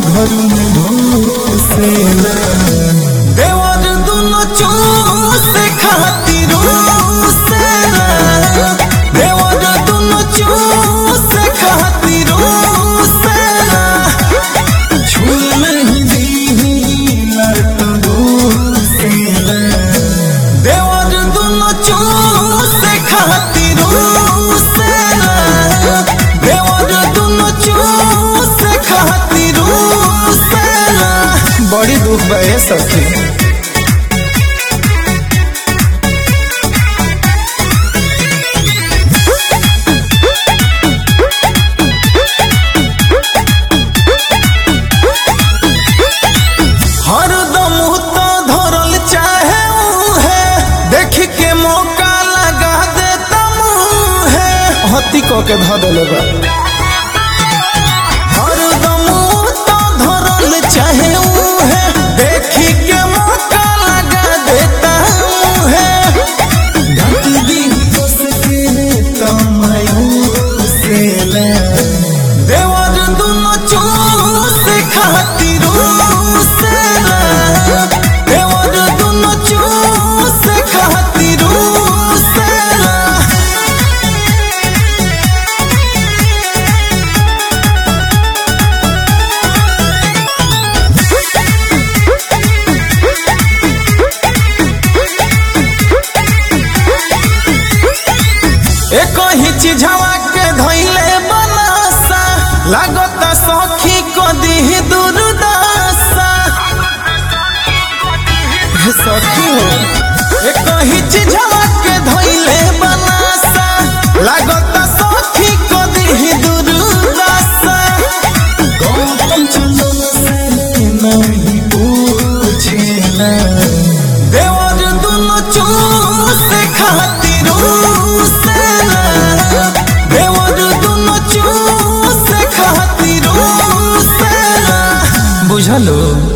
घर में ढोसेला देवर दोनों चूस खातिर रोसेला देवर दोनों चूस खातिर रोसेला छूल दीला तो रोसेला देवर दोनों चूस खातिर रोसेला देवर दोनों चूस खातिर रोसेला बड़ी दुख बा ए सखी। हरदम तो धरल चाहे है देख के मौका लगा देता मुहे हत्ती को के धरल बा हरदम तो धरल चाहे है देख के मौका लगा देता मुहे ढक दी बस के तमायूसेला देवर दोनों चूस खातिर रोसेला देवर दोनों चूस खातिर रोसेला एक ही चीजवा के धइले बनासा लागता सखी को दी दुर्दशा सखी एक ही चीजवा के धइले बनासा लागता सखी को दी दुर्दशा गौतम चंदन से नहीं पूछेला देवर दोनों चूस खातिर रोसेला देवर दोनों चूस खातिर रोसेला बुझलो।